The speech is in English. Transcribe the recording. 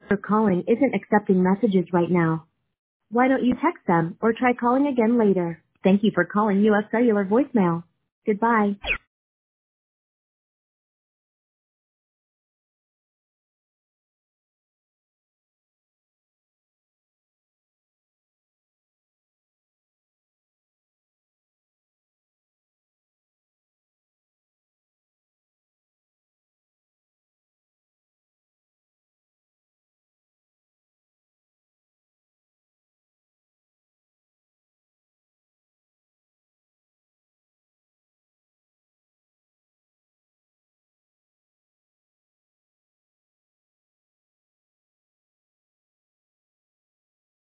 Your calling isn't accepting messages right now. Why don't you text them or try calling again later? Thank you for calling US Cellular voicemail. Goodbye.